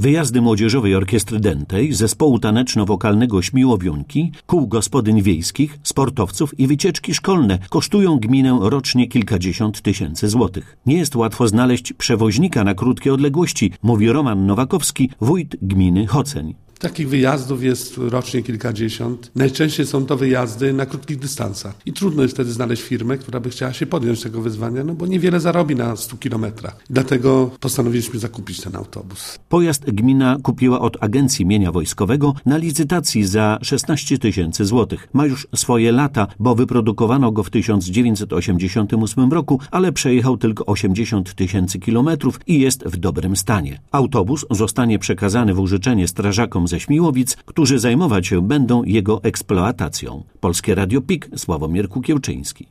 Wyjazdy Młodzieżowej Orkiestry Dętej, Zespołu Taneczno-Wokalnego Śmiłowiunki, kół gospodyń wiejskich, sportowców i wycieczki szkolne kosztują gminę rocznie kilkadziesiąt tysięcy złotych. Nie jest łatwo znaleźć przewoźnika na krótkie odległości, mówi Roman Nowakowski, wójt gminy Choceń. Takich wyjazdów jest rocznie kilkadziesiąt. Najczęściej są to wyjazdy na krótkich dystansach. I trudno jest wtedy znaleźć firmę, która by chciała się podjąć tego wyzwania, bo niewiele zarobi na 100 kilometrach. Dlatego postanowiliśmy zakupić ten autobus. Pojazd gmina kupiła od Agencji Mienia Wojskowego na licytacji za 16 tysięcy złotych. Ma już swoje lata, bo wyprodukowano go w 1988 roku, ale przejechał tylko 80 tysięcy kilometrów i jest w dobrym stanie. Autobus zostanie przekazany w użyczenie strażakom ze Śmiłowic, którzy zajmować się będą jego eksploatacją. Polskie Radio PIK, Sławomir Kukiełczyński.